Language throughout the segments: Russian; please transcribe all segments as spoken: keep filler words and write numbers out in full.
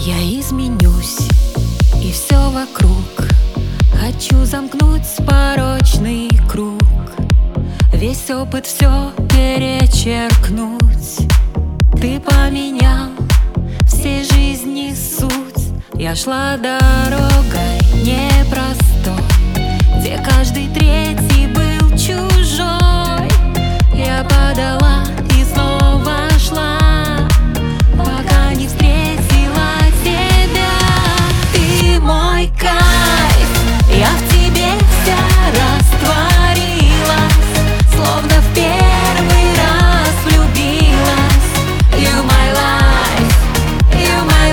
Я изменюсь, и все вокруг хочу замкнуть порочный круг, весь опыт все перечеркнуть. Ты поменял всей жизни суть. Я шла дорогой непростой, где каждый третий был чужой. Я подала и снова шла, пока не встретила тебя. Ты мой кайф, я в тебе вся растворилась, словно в первый раз влюбилась. You my life, you my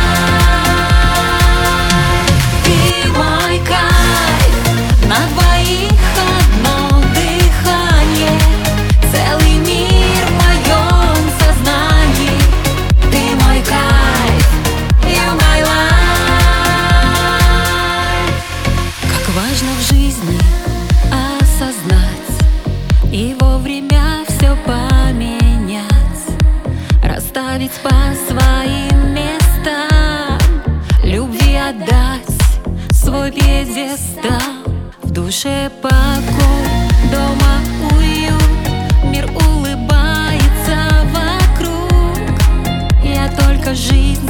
life. Ты мой кайф, на двоих одно дыхание, целый мир в моем сознании. Ты мой кайф, you my life. Как важно в жизни осознать и вовремя все поменять, расставить по своим местам, любви отдать свой пьедестал. В душе покой, дома уют, мир улыбается вокруг. Я только жить